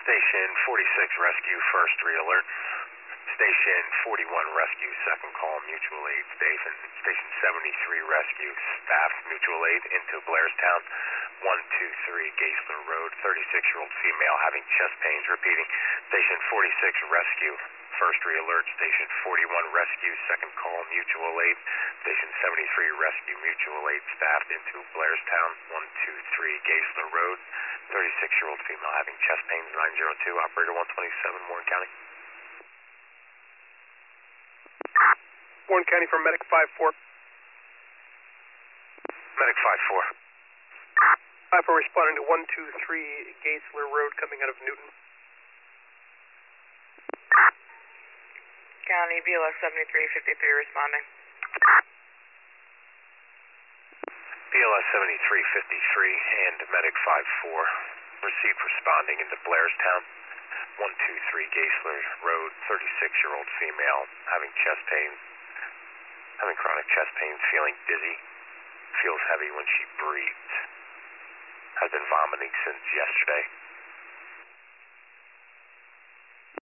Station 46 rescue, first re-alert. Station 41 rescue, second call, mutual aid. Station 73 rescue, staff, mutual aid into Blairstown. 123 Geisler Road, 36-year-old female having chest pains. Repeating, Station 46 rescue, first re-alert. Station 41 rescue, second call, mutual aid. Station 73 rescue, mutual aid, staff into Blairstown. 123 Geisler Road, 36-year-old female having chest pains. 902, operator 127, Warren County. Warren County from Medic 5-4. Medic 5-4. 5-4 responding to 123 Geisler Road coming out of Newton. County BLS 7353 responding. BLS 7353 and Medic 5-4 received responding into Blairstown. 123 Geisler Road, 36-year-old female having chest pain, having chronic chest pains, feeling dizzy, feels heavy when she breathes, has been vomiting since yesterday.